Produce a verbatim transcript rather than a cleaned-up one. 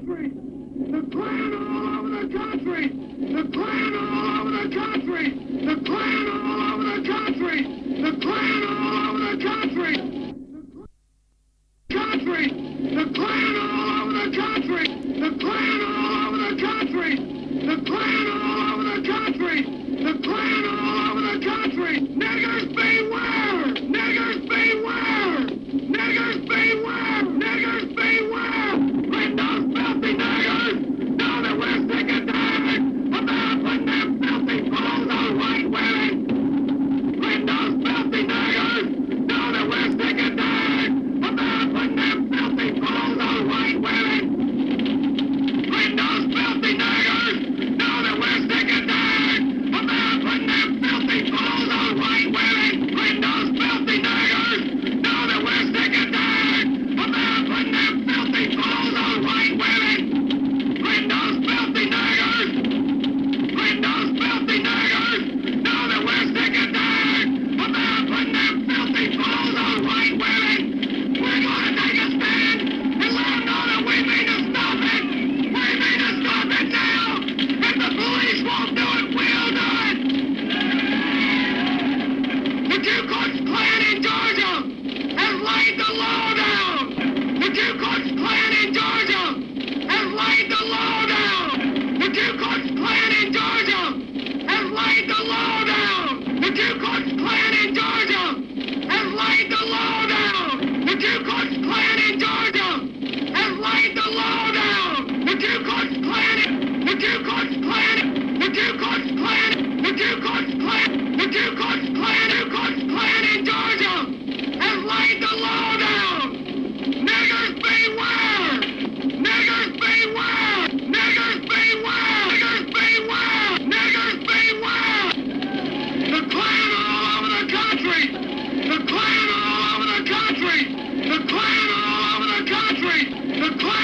country! The Klan are all over the country! The Klan are all over the country! The Klan are all over the country! The Klan are all over the country! Country! The Klan are all over the country! The Klan are all over the country! The Klan are all over the country! The Klan are all over the country! Niggers beware! Niggers beware! Niggers beware! Niggers beware! When those filthy niggers know that we're sick and tired about when them filthy fools are white women! When those filthy niggers know that we're sick and tired about when them filthy fools are white women! When those filthy niggers know that we're sick and tired about when them filthy fools are white women! When those filthy niggers know that we're sick and tired about when them filthy fools are white women! When those filthy niggers, when those filthy niggers know that we're sick and tired about when them filthy fools are white women! We're gonna take a stand and let them know that we mean to stop it! We mean to stop it now! If the police won't do it, we'll do it! The Ku Klux Klan in Georgia has laid the law down! The Ku Klux Klan in Georgia has laid the law down! The Ku Klux Klan in Georgia has laid the law down! The Ku Klux Klan in Georgia has laid the law down! The Ku Klux Klan in Georgia has laid the law down! The Ku Klux Klan, the Ku Klux Klan, the Ku Klux Klan, the Ku Klux Klan, the Ku Klux Klan, Ku Klux Klan in Georgia has laid the law down! Niggers beware! Niggers beware! Niggers beware! Niggers beware! Niggers beware! The Klan are all over the country! The Klan are all over the country! The Klan are all over the country! The Klan